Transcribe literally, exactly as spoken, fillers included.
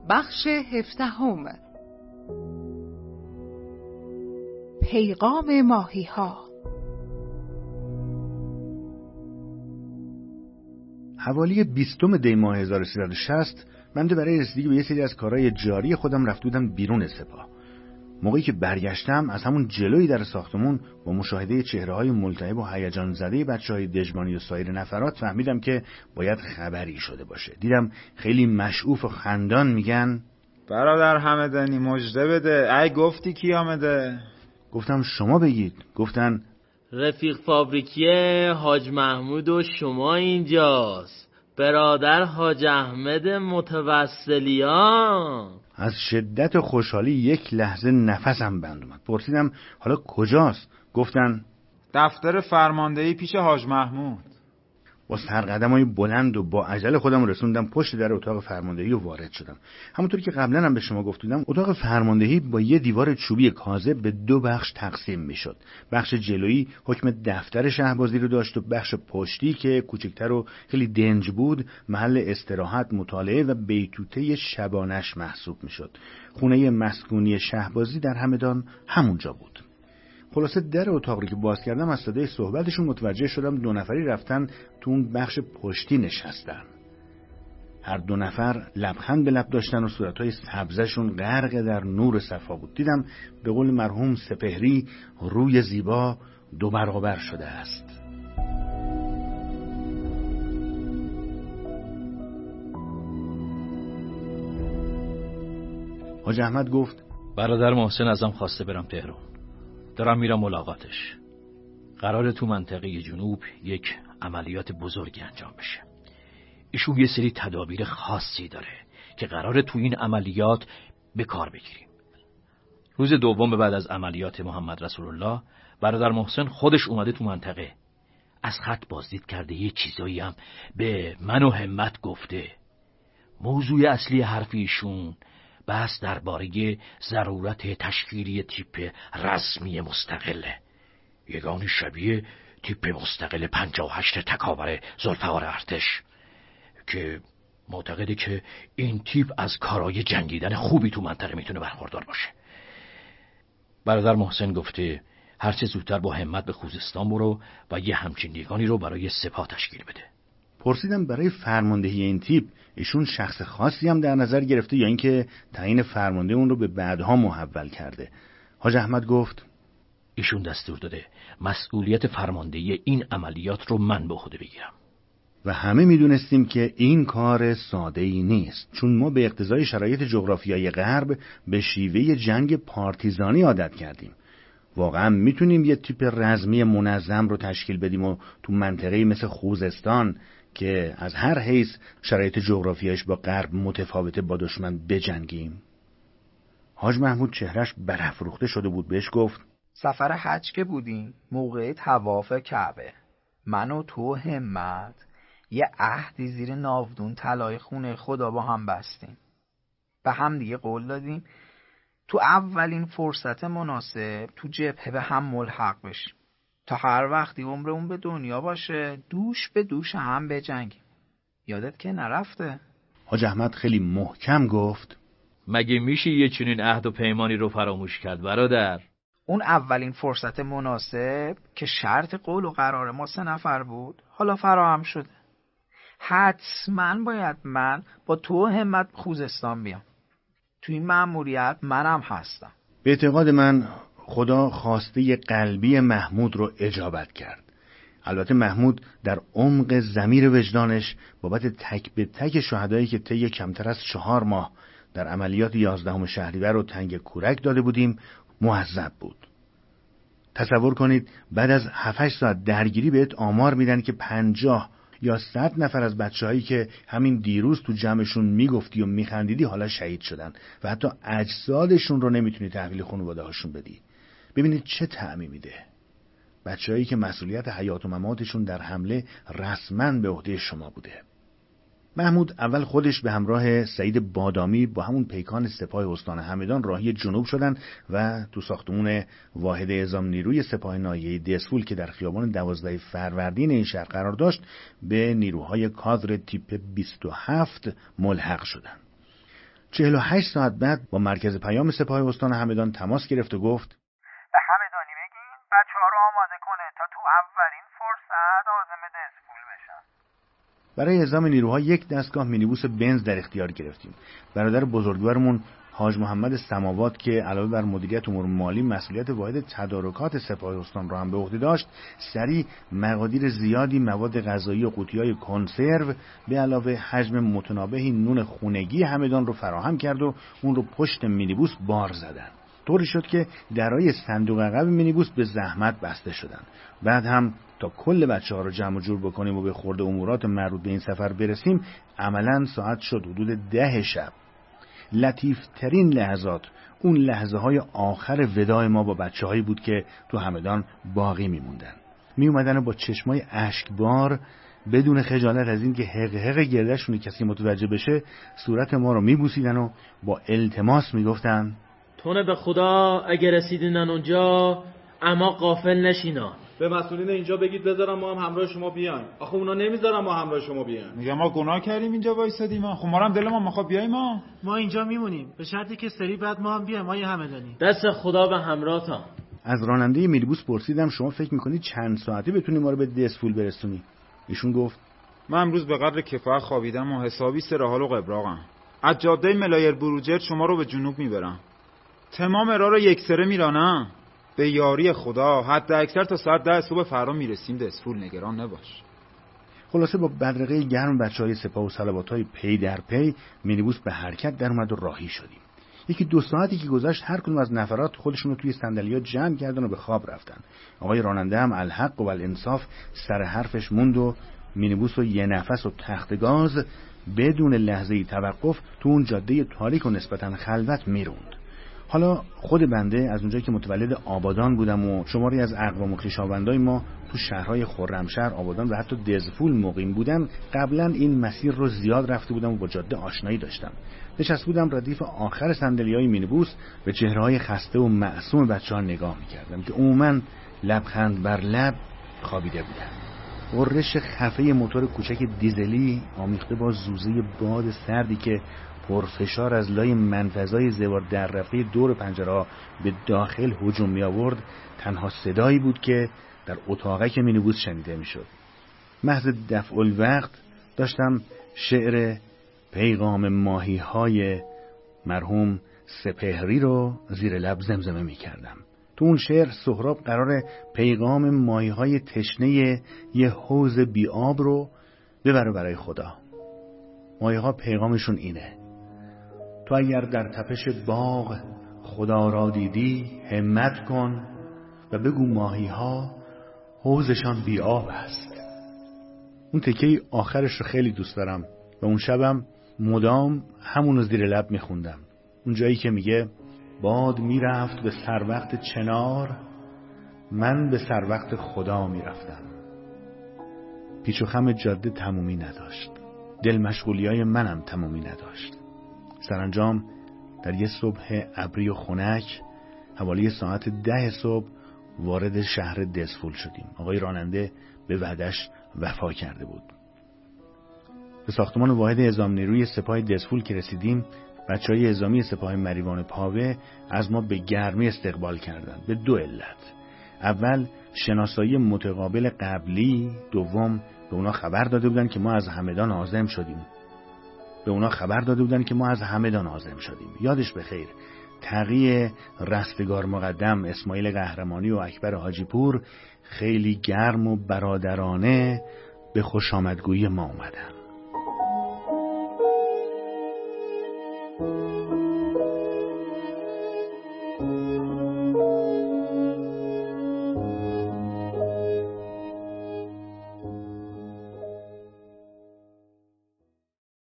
بخش هفدهم. پیغام ماهی‌ها. حوالی بیستم دی ماه هزار و سیصد و شصت بنده برای رسیدگی به یه سری از کارهای جاری خودم رفته بودم بیرون سپاه. موقعی که برگشتم از همون جلوی در ساختمون با مشاهده چهره‌های ملتهب و هیجان زده بچه‌های دژمانی و سایر نفرات فهمیدم که باید خبری شده باشه. دیدم خیلی مشعوف و خندان میگن برادر همدانی مژده بده. ای گفتی کی آمده؟ گفتم شما بگید. گفتن رفیق فابریکیه حاج محمود و شما اینجاست، برادر حاج احمد متوسلیان. از شدت خوشحالی یک لحظه نفسم بند اومد. پرسیدم حالا کجاست؟ گفتن دفتر فرماندهی پیش حاج محمود. با سرقدمای بلند و با عجله خودم رسوندم پشت در اتاق فرماندهی و وارد شدم. همونطور که قبلا هم به شما گفتم اتاق فرماندهی با یه دیوار چوبی کاذب به دو بخش تقسیم میشد. بخش جلویی حکم دفتر شهبازی رو داشت و بخش پشتی که کوچکتر و خیلی دنج بود محل استراحت، مطالعه و بیتوته شبانش محسوب میشد. خونه مسکونی شهبازی در همدان همونجا بود. خلاصه در اتاق رو که باز کردم از صدای صحبتشون متوجه شدم دو نفری رفتن تو اون بخش پشتی نشستن. هر دو نفر لبخند به لب داشتن و صورتهای سبزشون غرق در نور صفا بود. دیدم به قول مرحوم سپهری روی زیبا دو برابر شده است. حاج احمد گفت برادر محسن ازم خواسته برم تهران. دارم میرم ملاقاتش. قراره تو منطقه جنوب یک عملیات بزرگی انجام بشه. ایشون یه سری تدابیر خاصی داره که قراره تو این عملیات به کار بگیریم. روز دوم بعد از عملیات محمد رسول الله برادر محسن خودش اومده تو منطقه. از خط بازدید کرده، یه چیزایی هم به من و همت گفته. موضوع اصلی حرف ایشون بحث درباره ضرورت تشکیلی تیپ رسمی مستقله، یگانی شبیه تیپ مستقل پنجاه و هشت تکاور ذوالفقار ارتش، که معتقده که این تیپ از کارهای جنگیدن خوبی تو منطقه میتونه برخوردار باشه. برادر محسن گفته هر چه زودتر با همت به خوزستان برو و یه همچین یگانی رو برای سپاه تشکیل بده. پرسیدم برای فرماندهی این تیپ ایشون شخص خاصی هم در نظر گرفته یا اینکه تعیین فرمانده اون رو به بعدها محول کرده. حاج احمد گفت ایشون دستور داده مسئولیت فرماندهی این عملیات رو من به عهده بگیرم. و همه میدونستیم که این کار ساده‌ای نیست، چون ما به اقتضای شرایط جغرافیایی غرب به شیوه جنگ پارتیزانی عادت کردیم. واقعا میتونیم یه تیپ رزمی منظم رو تشکیل بدیم و تو منطقه‌ای مثل خوزستان که از هر حیث شرایط جغرافیایش با غرب متفاوته با دشمن بجنگیم؟ حاج محمود چهرش برافروخته شده بود. بهش گفت سفر حج که بودیم موقع طواف کعبه، من و تو همت یه عهدی زیر ناودون طلای خونه خدا با هم بستیم. به هم دیگه قول دادیم تو اولین فرصت مناسب تو جبهه به هم ملحق بشیم تا هر وقتی عمرمون به دنیا باشه دوش به دوش هم بجنگیم. یادت که نرفته؟ حاج احمد خیلی محکم گفت مگه میشه یه چنین عهد و پیمانی رو فراموش کرد برادر؟ اون اولین فرصت مناسب که شرط قول و قرار ما سه نفر بود حالا فراهم شده. حتما باید من با تو همت خوزستان بیام. تو این مأموریت منم هستم. به اعتقاد من خدا خواسته قلبی محمود رو اجابت کرد. البته محمود در عمق ضمیر وجدانش بابت تک به تک شهدایی که طی کمتر از چهار ماه در عملیات یازدهم شهریور و تنگ کورک داده بودیم معذب بود. تصور کنید بعد از هفت هشت ساعت درگیری بهت آمار میدن که پنجاه یا صد نفر از بچه‌هایی که همین دیروز تو جمعشون میگفتی و میخندیدی حالا شهید شدن و حتی اجسادشون رو نمیتونی تحویل خانواده هاشون بدی. ببینید چه طعمی میده. بچه‌هایی که مسئولیت حیات و مماتشون در حمله رسما به عهده شما بوده. محمود اول خودش به همراه سعید بادامی با همون پیکان سپاه استان همدان راهی جنوب شدن و تو ساختمون واحد اعزام نیروی سپاه ناحیه دسفول که در خیابان دوازده فروردین این شهر قرار داشت به نیروهای کادر تیپ بیست و هفت ملحق شدن. چهل و هشت ساعت بعد با مرکز پیام سپاه استان همدان تماس گرفت و گفت به همدانی بگین بچه‌ها رو آماده کنه تا تو اولین فرصت عازم دسفول بشن. برای اعزام نیروها یک دستگاه مینیبوس بنز در اختیار گرفتیم. برادر بزرگوارمون حاج محمد سماوات که علاوه بر مدیریت امور مالی مسئولیت واحد تدارکات سپاه استان را هم به عهده داشت، سریع مقادیر زیادی مواد غذایی و قوطی‌های کنسرو به علاوه حجم متنابهی نون خونگی همدان رو فراهم کرد و اون رو پشت مینیبوس بار زدن. طوری شد که درای صندوق عقب مینیبوس به زحمت بسته شدن. بعد هم تا کل بچه‌ها رو جمع و جور بکنیم و به خورد امورات مربوط به این سفر برسیم، عملاً ساعت شد حدود ده شب. لطیف ترین لحظات اون لحظه های آخر وداع ما با بچه هایی بود که تو همدان باقی میموندن. می اومدن با چشمای اشکبار بدون خجالت از این که حق حق گردشون کسی متوجه بشه صورت ما رو میبوسیدن و با التماس میگفتن تونه به خدا اگه رسیدینن اونجا اما غافل نشینا. به مسئولین اینجا بگید بذارم ما هم همراه شما بیایم. آخه اونا نمیذارن ما همراه شما بیایم. میگم ما گناه کردیم اینجا وایسادیم ما. خب ما هم دل ما میخواد بیایم ما. ما اینجا میمونیم به شرطی که سری بعد ما هم بیایم. ما یه همدانی. دست خدا به همراهتان. از راننده مینیبوس پرسیدم شما فکر میکنید چند ساعتی بتونی ما رو به دسفول برسونی؟ ایشون گفت من امروز به قدر کفایت خوابیدم و حسابی سر حال و قبراقم. از جاده ملایر بروجرد شما رو به جنوب میبرم. تمام راه رو یکسره میرانم. به یاری خدا حد اکثر تا ساعت ده صبح فردا میرسیم دسفول، نگران نباش. خلاصه با بدرقه گرم بچهای سپاه و صلوات‌های پی در پی مینیبوس به حرکت در اومد و راهی شدیم. یکی دو ساعتی که گذشت هر کدوم از نفرات خودشون رو توی صندلی‌ها جمع کردن و به خواب رفتن. آقای راننده هم الحق و الانصاف سر حرفش موند و مینیبوس رو یه نفس و تخت گاز بدون لحظه‌ای توقف تو اون جاده تاریک و نسبتاً خلوت میروند. حالا خود بنده از اونجایی که متولد آبادان بودم و شماری از اقوام و خویشاوندای ما تو شهرهای خرمشهر، آبادان و حتی دزفول مقیم بودن، قبلا این مسیر رو زیاد رفته بودم و با جاده آشنایی داشتم. نشسته بودم ردیف آخر صندلی‌های مینیبوس، به چهره‌های خسته و معصوم بچه‌ها نگاه می‌کردم که عموماً لبخند بر لب خوابیده بودن. غرش خفه موتور کوچک دیزلی آمیخته با زوزه باد سردی که پرفشار از لای منفذای زوار در رفته دور پنجره‌ها به داخل هجوم می آورد تنها صدایی بود که در اتاقک مینیبوس شنیده می شد. محض دفع الوقت داشتم شعر پیغام ماهی های مرحوم سپهری رو زیر لب زمزمه می کردم. تو اون شعر سهراب قرار پیغام ماهی های تشنه یه حوض بی آب رو ببره برای خدا. ماهی ها پیغامشون اینه: تو اگر در تپش باغ خدا را دیدی همت کن و بگو ماهی ها حوضشان بی آب است. اون تکه آخرش رو خیلی دوست دارم و اون شبم مدام همونو زیر لب میخوندم. اون جایی که میگه باد میرفت به سر وقت چنار، من به سر وقت خدا میرفتم. پیچ و خم جاده تمومی نداشت، دل مشغولیای منم تمومی نداشت. سرانجام در یه صبح ابری و خنک حوالی ساعت ده صبح وارد شهر دسفول شدیم. آقای راننده به وعدش وفا کرده بود. به ساختمان واحد اعزام نیروی سپاه دسفول که رسیدیم، بچهای اعزامی سپاه مریوان پاوه از ما به گرمی استقبال کردند به دو علت. اول شناسایی متقابل قبلی، دوم به اونا خبر داده بودن که ما از همدان عازم شدیم. به اونا خبر داده بودن که ما از همدان عازم شدیم. یادش بخیر تقی رستگار مقدم اسماعیل قهرمانی و اکبر حاجی پور خیلی گرم و برادرانه به خوش آمدگویی ما اومدن.